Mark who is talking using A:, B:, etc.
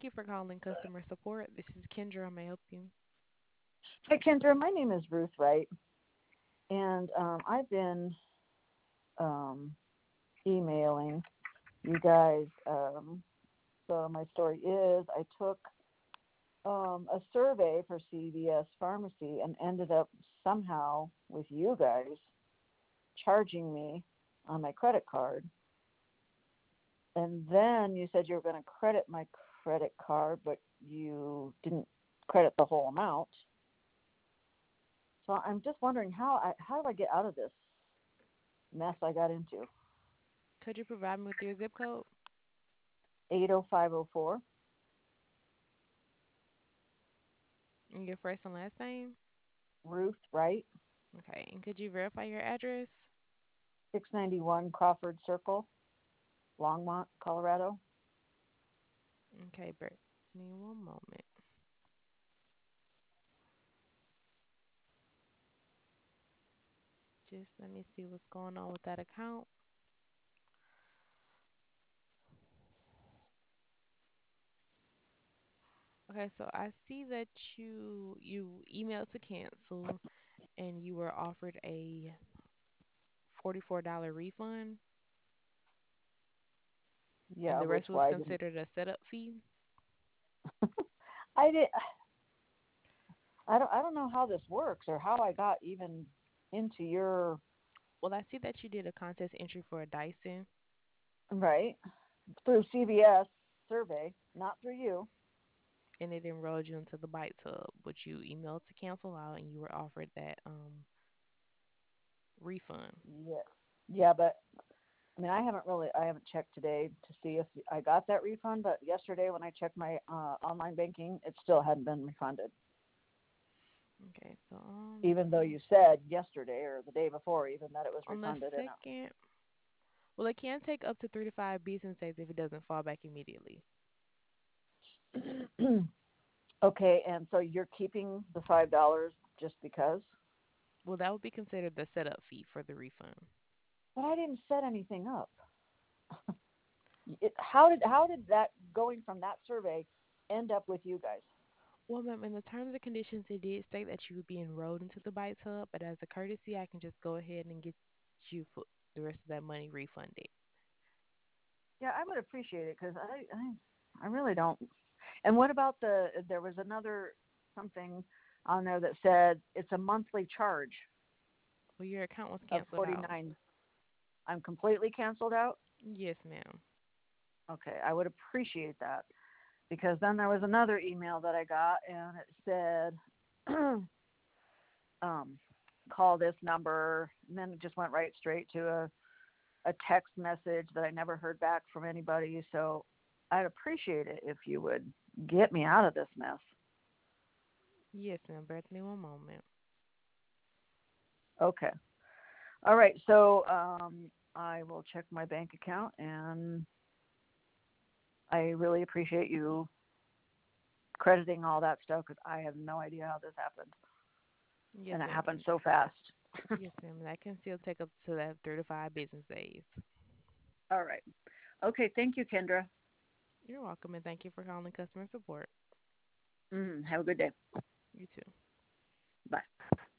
A: you for calling customer support. This is Kendra. May I help you?
B: Hi, Kendra. My name is Ruth Wright, and I've been um, emailing you guys. So my story is I took a survey for CVS Pharmacy and ended up somehow with you guys charging me on my credit card. And then you said you were going to credit my credit card, but you didn't credit the whole amount. So I'm just wondering how do I get out of this mess I got into?
A: Could you provide me with your zip code
B: 80504.
A: and your first and last name?
B: Ruth Wright,
A: Okay. And could you verify your address?
B: 691 Crawford Circle, Longmont, Colorado.
A: Okay, bear with me one moment. Just let me see what's going on with that account. Okay, so I see that you emailed to cancel and you were offered a $44 refund and
B: Yeah,
A: the
B: which
A: rest was
B: why didn't
A: considered a setup fee.
B: I did I don't know how this works or how I got even into your
A: Well, I see that you did a contest entry for a Dyson
B: right through CVS survey, not through you.
A: and it enrolled you into the Bite Tub, which you emailed to cancel out and you were offered that refund.
B: Yeah, yeah, but I mean I haven't checked today to see if I got that refund, but yesterday when I checked my online banking, it still hadn't been refunded,
A: Okay, so
B: even though you said yesterday or the day before even that it was
A: on the
B: refunded.
A: second, well, it can take up to 3 to 5 business days if it doesn't fall back immediately.
B: And okay, and so you're keeping the $5 just because?
A: Well, that would be considered the setup fee for the refund.
B: But I didn't set anything up. How did that going from that survey end up with you guys?
A: Well, ma'am, in the terms and conditions, it did state that you would be enrolled into the Bite Tub, but as a courtesy, I can just go ahead and get you for the rest of that money refunded.
B: Yeah, I would appreciate it because I really don't. And what about there was another something on there that said it's a monthly charge
A: Well, your account was
B: of
A: canceled out.
B: 49. I'm completely canceled out.
A: Yes, ma'am.
B: Okay, I would appreciate that because then there was another email that I got and it said um, call this number, and then it just went right straight to a text message that I never heard back from anybody. So I'd appreciate it if you would get me out of this mess.
A: Yes, ma'am. Bear with me one moment.
B: Okay. All right. So I will check my bank account, and I really appreciate you crediting all that stuff because I have no idea how this happened,
A: Yes,
B: and it
A: ma'am.
B: happened so fast.
A: Yes, ma'am. That can still take up to that 3 to 5 business days.
B: All right. Okay. Thank you, Kendra.
A: You're welcome, and thank you for calling customer support.
B: Have a good day.
A: You too.
B: Bye.